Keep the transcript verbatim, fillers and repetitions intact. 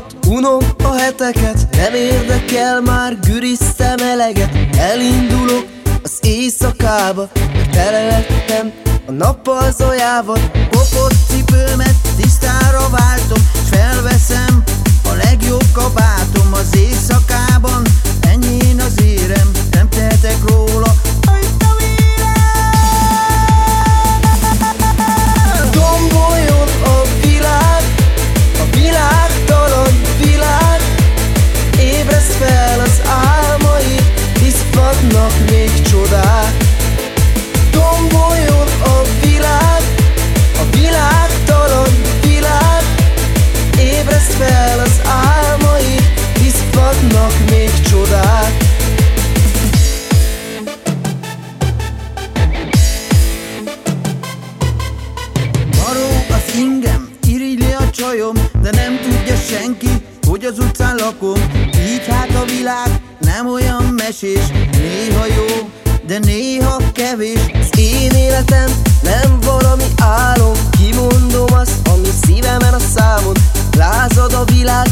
Unom a heteket, nem érdekel már, gürisztem eleget. Elindulok az éjszakába, mert tele lettem a nappal zajával. Kopott cipőmet tisztára váltom, s felveszem a legjobb kabátom. Az éjszakában enyhén az érem, nem tehetek róla. Tomboljon a világ, a világtalan világ. Ébresz fel az álmaid, hisz vannak még csodák. Tomboljon a világ, a világtalan világ. Ébresz fel az álmaid, hisz vannak még csodák. Maró az ingem, irigyli a csajom, de nem tudja senki, hogy az utcán lakom. Így hát a világ nem olyan mesés, néha jó, de néha kevés. Az én életem nem valami álom, kimondom azt, ami szívemen a számon. Lázad a világ,